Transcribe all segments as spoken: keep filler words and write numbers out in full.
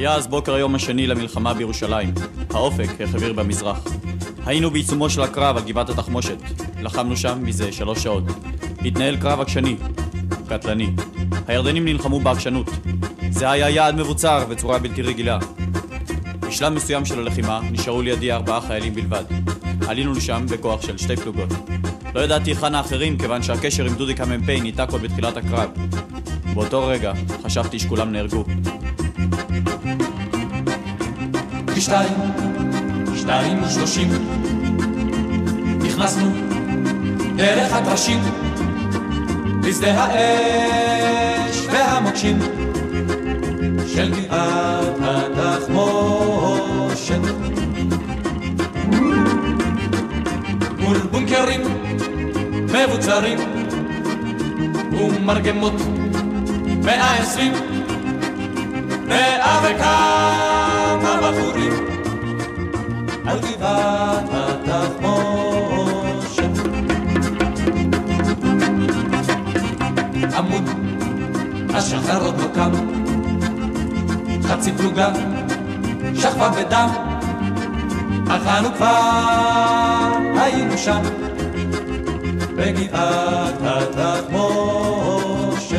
היה אז בוקר היום השני למלחמה בירושלים. האופק החביר במזרח. היינו בעיצומו של הקרב על גבעת התחמושת. לחמנו שם מזה שלוש שעות. התנהל קרב עקשני, קטלני. הירדנים נלחמו בעקשנות. זה היה יעד מבוצר וצורה בלתי רגילה. בשלב מסוים של הלחימה נשארו לידי ארבעה חיילים בלבד. עלינו לשם בכוח של שתי פלוגות. לא ידעתי היכן האחרים כיוון שהקשר עם דודיק המ"פ ניתק עוד בתחילת הקרב. באותו רגע חשבתי שכולם נהרגו. בשתיים, שתיים ושלושים נכנסנו דרך הקרשים לשדה האש והמוקשים של גבעת התחמושת מול בונקרים מבוצרים ומרגמות מאה עשרים מאה וכמה בחורים על גבעת התחמושת עמוד השחר עוד לא קם חצי פלוגה שכבה בדם אך אנו כבר היינו שם בגבעת התחמושת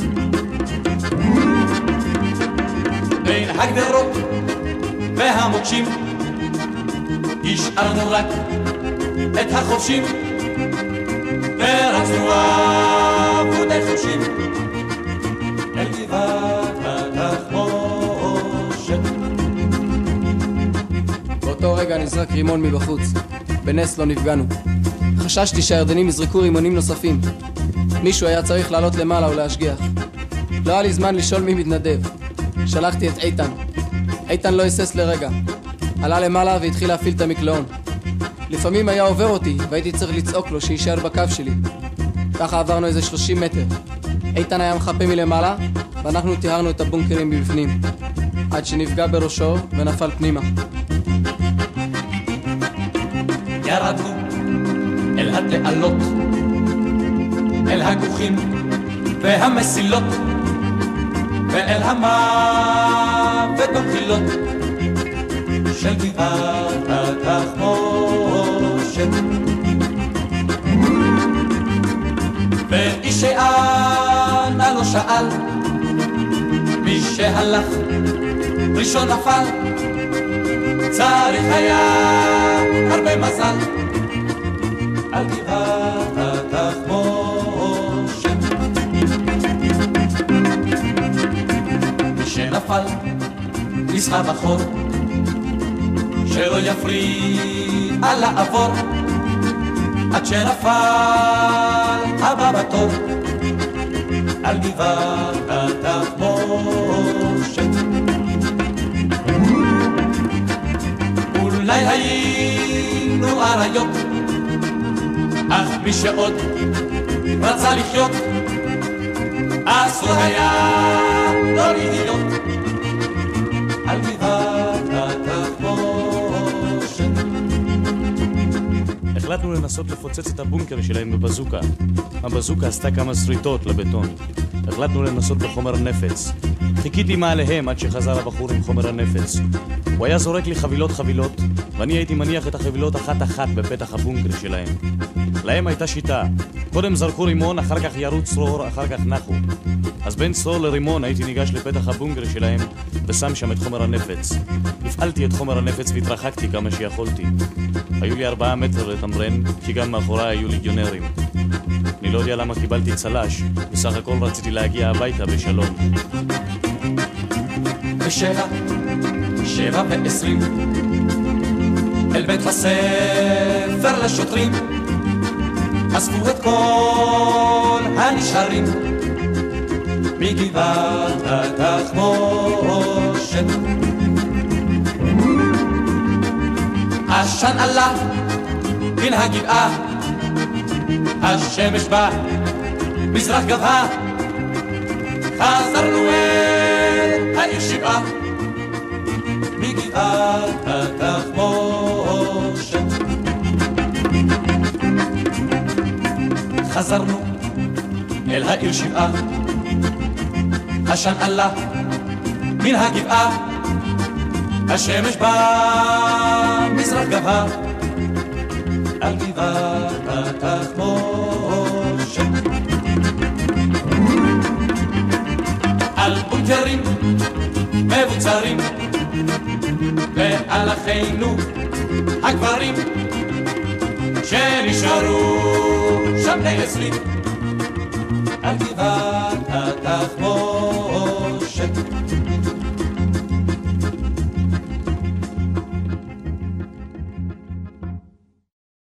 בין הגדרות והמוקשים השארנו רק את החופשים ורצנו עבודי חושים אל גבעת התחמושת. באותו רגע נזרק רימון מבחוץ. בנס לא נפגענו. חששתי שהירדנים יזרקו רימונים נוספים. מישהו היה צריך לעלות למעלה ולהשגיח. לא היה לי זמן לשאול מי מתנדב. שלחתי את איתן. איתן לא היסס לרגע. עלה למעלה והתחיל להפעיל את המקלעון. לפעמים היה עובר אותי והייתי צריך לצעוק לו שישאר בקו שלי. ככה עברנו איזה שלושים מטר. איתן היה מחפה מלמעלה ואנחנו טיהרנו את הבונקרים מבפנים. עד שנפגע בראשו ונפל פנימה. ירדנו אל התעלות, אל הגוחים והמסילות ואל המוות במחילות של גבעת התחמושת. ואיש שאנה לא שאל, מי שהלך ראשון נפל, צריך היה הרבה מזל על גבעת התחמושת. מי שנפל נסחה בחור שלא יפריע לעבור עד שנפל הבא בתור על גבעת התחמושת. אולי היינו אריות, אך מי שעוד רצה לחיות אסור היה לא להיות על גבעת התחמושת. החלטנו לנסות לפוצץ את הבונקר שלהם בבזוקה. הבזוקה עשתה כמה שריטות לבטון. החלטנו לנסות בחומר נפץ. חיכיתי מעליהם עד שחזר הבחור עם חומר הנפץ. הוא היה זורק לי חבילות חבילות, ואני הייתי מניח את החבילות אחת אחת בפתח הבונקר שלהם. להם הייתה שיטה. קודם זרקו רימון, אחר כך ירו צרור, אחר כך נחו. אז בין צרור לרימון הייתי ניגש לפתח הבונקר שלהם ושם שם את חומר הנפץ. הפעלתי את חומר הנפץ והתרחקתי כמה שיכולתי. היו לי ארבעה מטר לתמרן, כי גם מאחוריי היו ליגיונרים. אני לא יודע למה קיבלתי צלש, בסך הכל רציתי להגיע הביתה בשלום. בשבע, שבע ועשרים אל בית הספר לשוטרים אספו את כל הנשארים מגבעת התחמושת. עשן עלה מן הגבעה, השמש בא, מזרח גבהה, חזרנו אל העיר שבעה מגבעת התחמושת. חזרנו אל העיר שבעה, עשן עלה מן הגבעה, השמש במזרח גבהה על גבעת התחמושת, על בונקרים מבוצרים ועל אחינו הגברים שנשארו שם בני עשרים